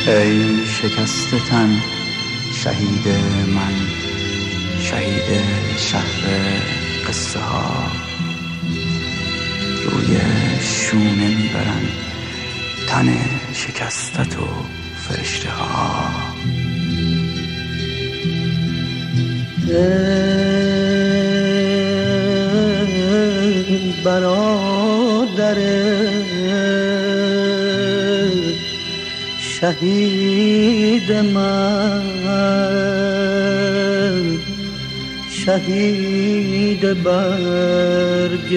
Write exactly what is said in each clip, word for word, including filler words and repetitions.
ای شکست تن شهید من، شهید شهر قصه ها، روی شونه میبرن تن شکستت و فرشته ها. ای برادر شهید من، شهید برگ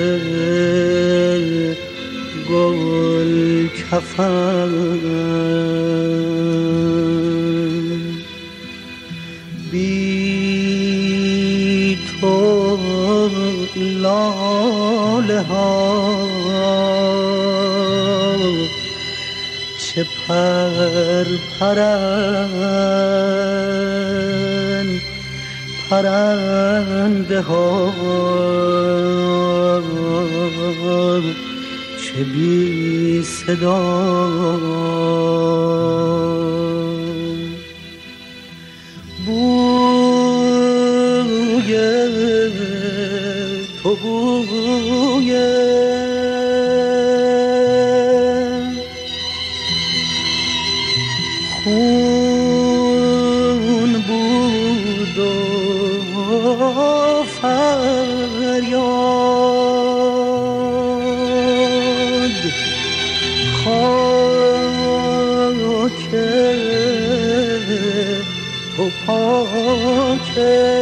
گل کفن، بی تو لاله ها چه پر پرن پرنده ها، چه بی صدا بوی تو، بوی خون بود و فریاد، خاک تو پاکه،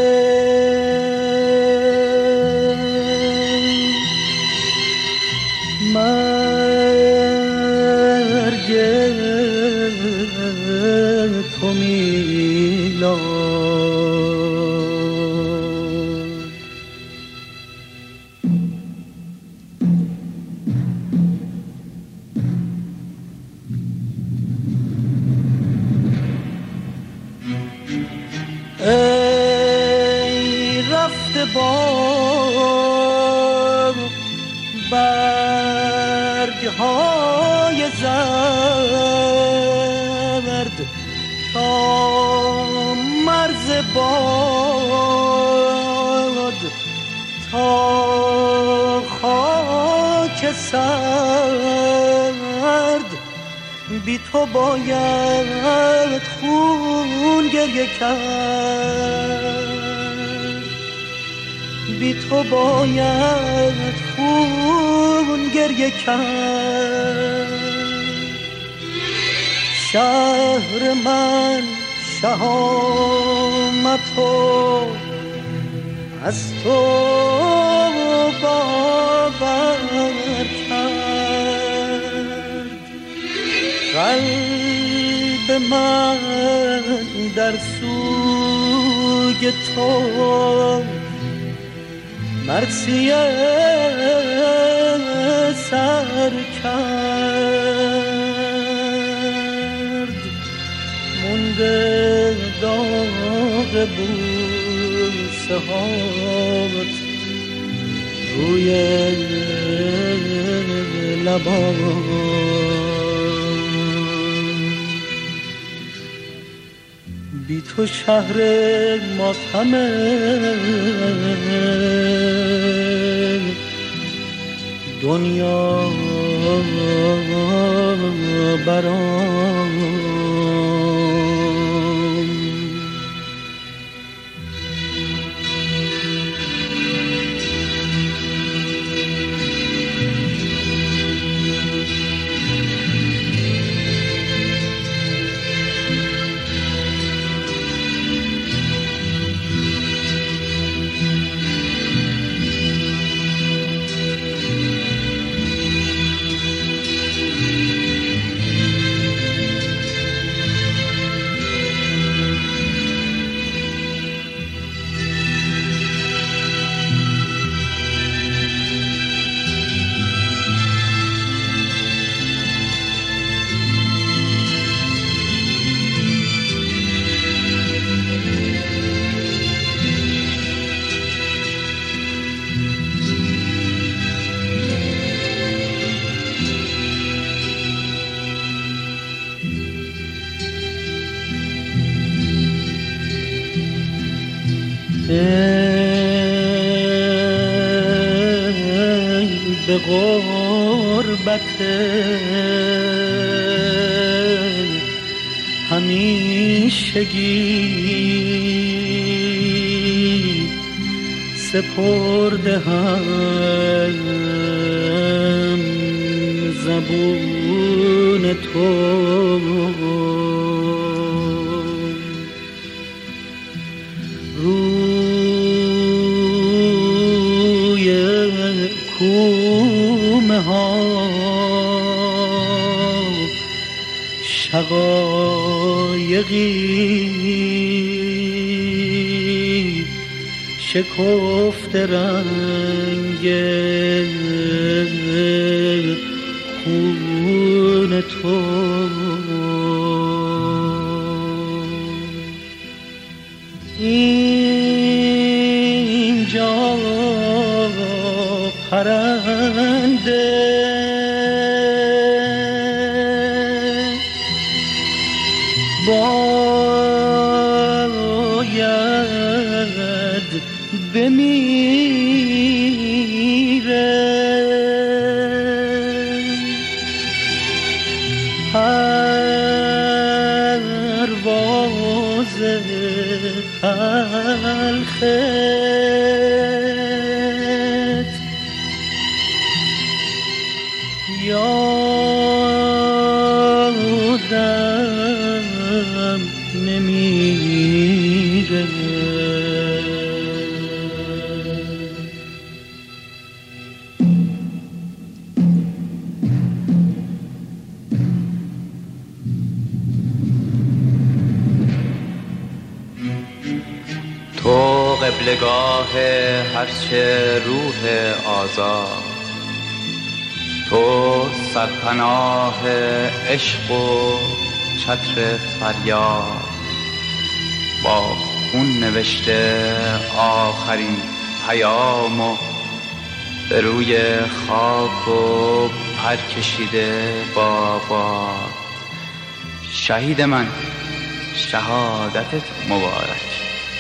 مرگ تو میلاد. ای رفته باد برگ‌های زرد تا مرز باد، تا خاک سرد، بی تو باید خون گریه کرد، بی تو باید خون گریه کرد. شهر من شهامتو از تو باور کرد، قلب من در سوی تو مرثیه سر کرد، مونده داغ بوسه هات روی لبان. بی تو شهر ماتمه دنیا برام. به غربت همیشگی سپرده هم زبون تو. روی کومه ها شقایقی شکفت رنگ خون تو. اینجا پرنده باید بمیره، پرواز تلخت یادم نمیره. تو قبلگاه هرچه روح آزاد، تو سرپناه عشق و چتر فریاد، با خون نوشته آخرین پیام و به روی خاک و پر کشیده با باد. شهید من شهادتت مبارک،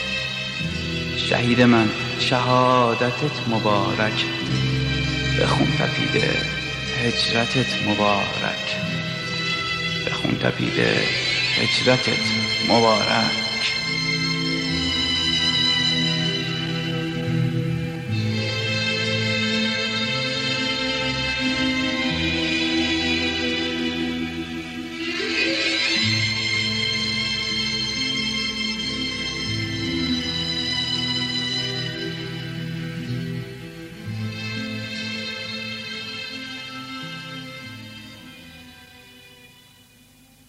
شهید من شهادتت مبارک، به خون تپیده هجرتت مبارک، به خون تپیده هجرتت مبارک.